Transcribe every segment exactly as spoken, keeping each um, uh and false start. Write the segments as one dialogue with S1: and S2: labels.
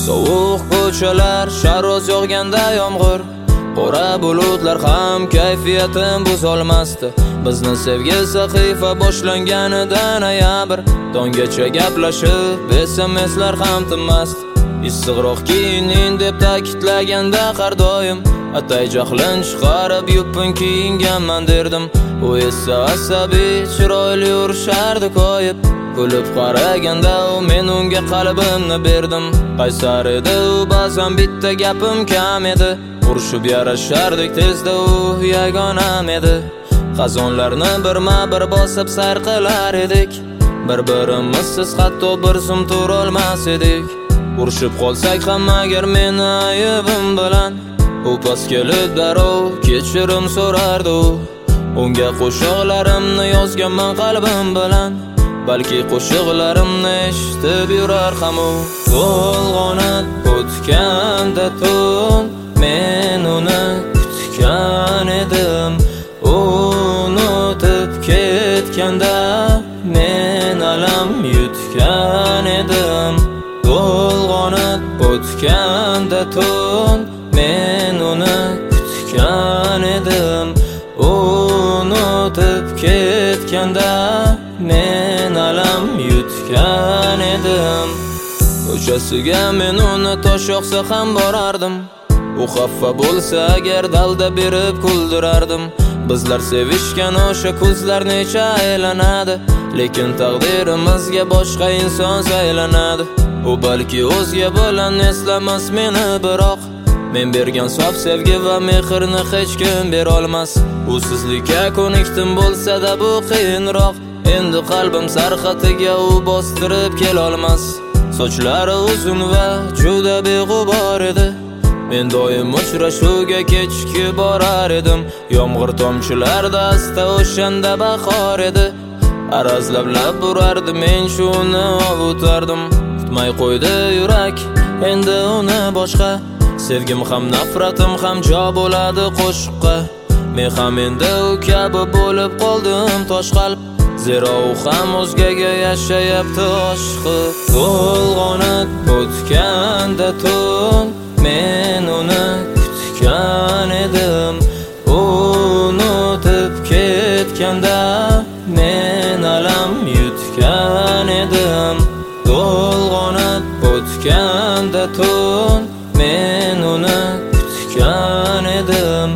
S1: Sovuq ko'chalar, sharoz yog'ganda yomg'ir, qora bulutlar ham kayfiyatim buzolmasdi. Bizni sevgi sahifa boshlanganida noyabr, tonggacha gaplashib, S M S'lar ham tinmasdi. Issiqroq kiyining deb ta'kidlaganda har doim atay jahlim chiqarib yupun kiyinganman derdim. U esa asabiy chiroyli urishardi koyib, kulib qaraganda u men unga qalbimni berdim. Qaysar edi u, ba'zan bitta gapim kam edi, urishib yarashardik tezda, u yagonam edi. Qazonlarni birma-bir bosib sayr qilar edik, bir-birimizsiz hatto bir zum turolmas edik. Urishib qolsak ham agar meni ayibim bilan, u past kelib darrov kechirim so'rardi. Unga qo'shiqlarimni yozganman qalbim bilan, balki qo'shiqlarimni eshitib yurar ham u. To'lg'onib o'tganda tun, men uni kutgan edim. Unutib ketganda men alam yutgan edim. To'lg'onib o'tganda tun, men uni kutgan edim. Unutib ketganda men alam yutgan edim. Ko'chasiga men uni tosh yoqsa ham borardim, u xafa bo'lsa agar dalda berib kuldirardim. Bizlar sevishgan o'sha ko'zlar necha aylanadi, lekin taqdirimizga boshqa inson saylanadi. U balki o'zga bilan eslamas meni, biroq men bergan sof sevgi va mehrni hech kim berolmas. Usizlikka ko'nikdim bo'lsa-da bu qiyinroq, endi qalbim sarxatiga u bostirib kelolmas. Sochlari uzun va juda beg'ubor edi, men doim uchrashuvga kechki borar edim. Yomg'ir tomchilarida asta o'shanda bahor edi, arazlab urardi, men shuni ovutardim. Kutmay qo'ydi yurak endi uni boshqa, sevgim ham nafratim ham jo bo'ladi qo'shiqqa. Men ham endi u kabi bo'lib qoldim tosh qalb, zero u ham o'zgaga yashayapti oshiqib. To'lg'onib o'tganda tun, men uni kutgan edim. Unutib ketganda men alam yutgan edim. To'lg'onib o'tganda tun, men uni kutgan edim.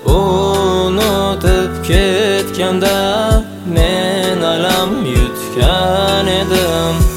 S1: Unutib ketganda men alam yutgan edim.